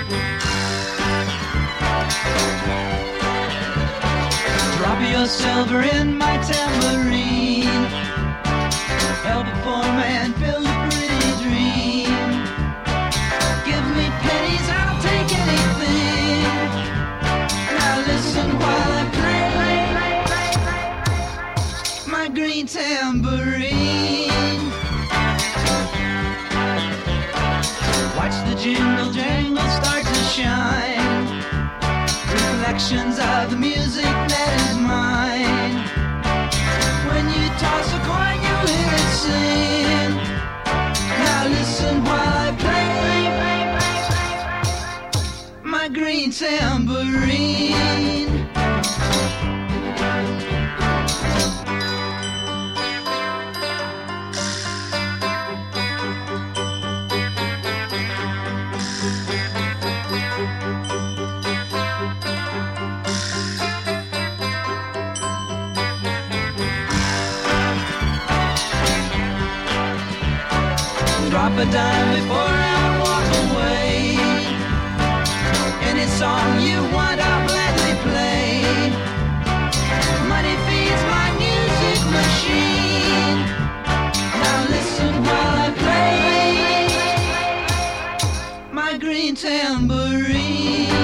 Drop your silver in my tambourine. Help a poor man build a pretty dream. Give me pennies, I'll take anything. Now listen while I play my green tambourine. Watch the jingle jangle start to shine. Reflections of the music that is mine. When you toss a coin, you hear it sing. Now listen while I play my green tambourine. Drop a dime before I walk away. Any song you want, I'll gladly play. Money feeds my music machine. Now listen while I play my green tambourine.